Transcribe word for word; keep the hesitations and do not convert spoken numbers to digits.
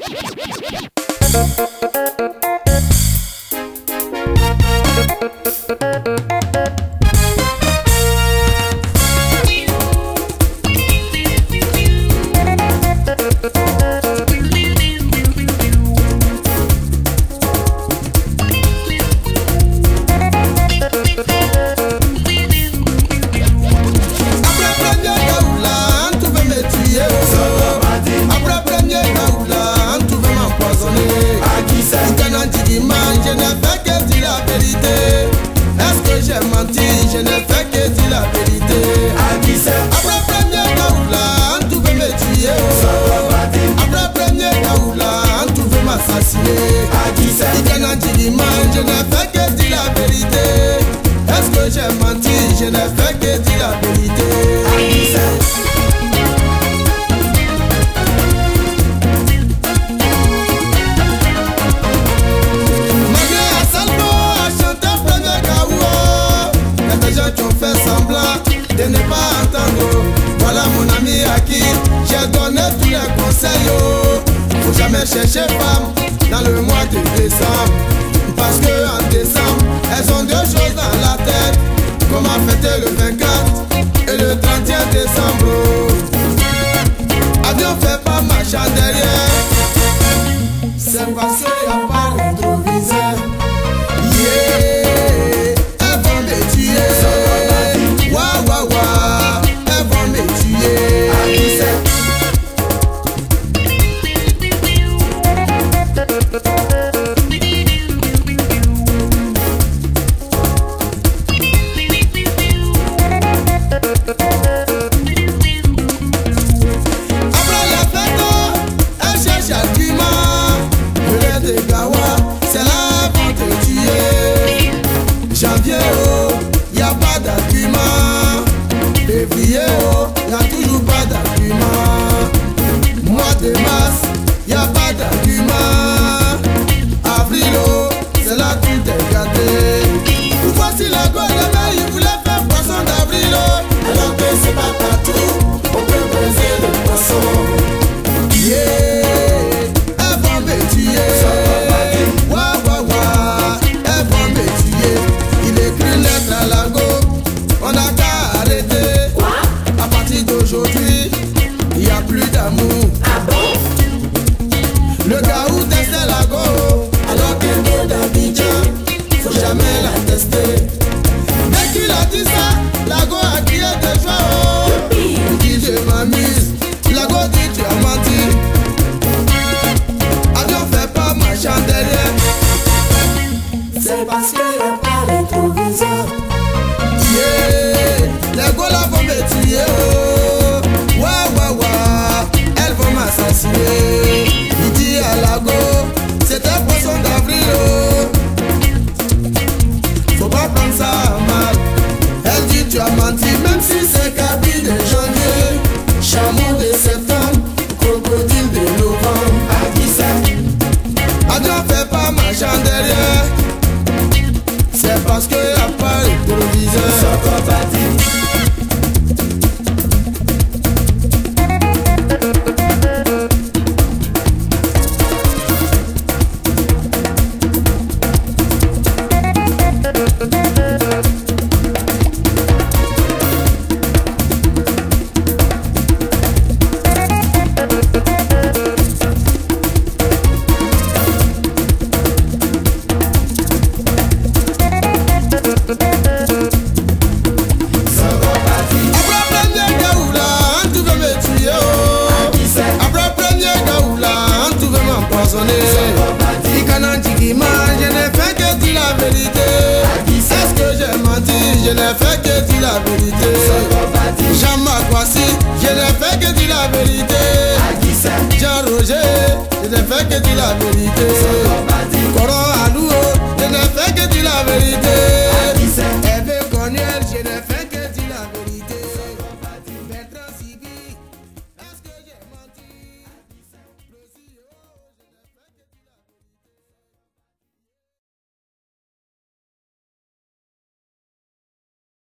Je ne fais que dire la vérité. À qui c'est? Après premier Kaoula, on pouvait me tuer. Après premier Kaoula, on pouvait m'assassiner. À qui c'est? Ikana Djiliman, je ne fais que dire la vérité. Est-ce que j'ai menti? Je ne fais que dire la vérité. À qui c'est? Qui ont fait semblant de ne pas entendre. Voilà mon ami à qui j'ai donné tous les conseils. Faut jamais chercher femme dans le mois de décembre, parce que en décembre elles ont deux choses dans la tête: comment fêter le vingt-quatre et le trente et un décembre. Avion fait pas marchand derrière, c'est parce qu'il n'y a pas de rétroviseur. Yeah. Waouh, waouh, waouh, elles vont me tuer. À qui c'est? Après la fête, elles cherchent argument. Le lait de Gawa, c'est là pour te tuer. Janvier, oh, y'a pas d'argument. Février, oh, y'a toujours pas d'argument. Mois de mars, y'a pas d'argument. Avril, oh, c'est là tout est gâté. Voici la gueule, le mec, il voulait faire poisson d'avril, oh. Alors que c'est pas partout, on peut briser le poisson. Yeah, elles vont me tuer. Waouh, waouh, waouh, elles vont me tuer. Il écrit une lettre à la go, on a qu'à arrêter. Quoi? À partir d'aujourd'hui, il n'y a plus d'amour. Ah bon? Le gars où testait la go, alors qu'il go d'Abidjan, faut jamais la tester. Dès qu'il a dit ça, la go a crié de joie. Oh, il dit je m'amuse, la go dit tu as menti. Avion fait pas marchand derrière, C'est parce qu'il n'y a pas de rétroviseur. yeah, les go là vont me tuer. Oh, waouh, waouh, waouh, elles vont m'assassiner. Il dit à la go, c'est un poisson d'avril. Oh, faut pas prendre ça à mal. Elle dit tu as menti, même si c'est cabine de janvier, chameau de septembre, crocodile de novembre. À qui c'est? Adieu, fais pas marchand derrière, c'est parce qu'il n'y a pas de téléviseur. Je n'ai fait que dire la vérité. Jean-Marc Kwasi, je n'ai fait que dire la vérité. Jean Roger, je n'ai fait que dire la vérité.